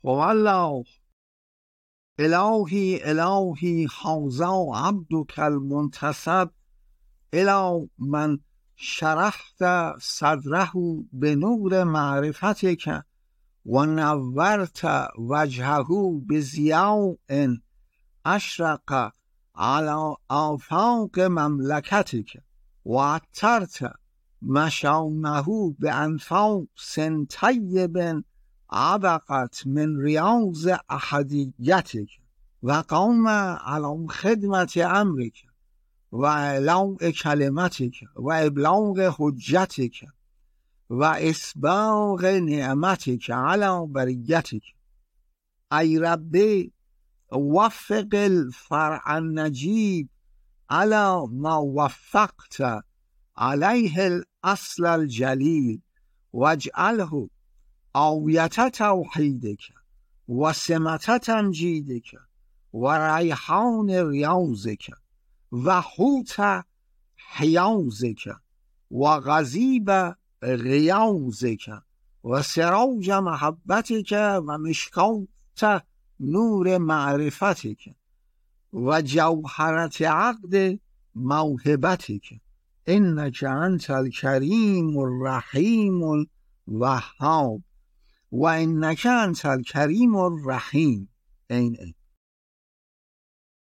والله الهی الهی هذا عبدك المنتسب الى من شرحت صدره بنور معرفتك ونورت وجهه بضیاء اشرق على آفاق مملكتك وعطرت مشامه بأنفاس طیب عبقت من ریاض احدیتك وقام على خدمة امرك وإعلاء كلمتك وإبلاغ حجتك وإسباغ نعمتك على بريتك أي ربي وفق الفرع النجيب على ما وفقت عليه الأصل الجليل واجعله آوية توحيدك وسمة تمجيدك وريحان رياضك وحوت حياضك وغزيب غياضك وسراج محبتك ومشكاة نور معرفتك وجوهرة عقد موهبتك إنك أنت الكريم الرحيم الوهاب وإنك أنت الكريم الرحيم. این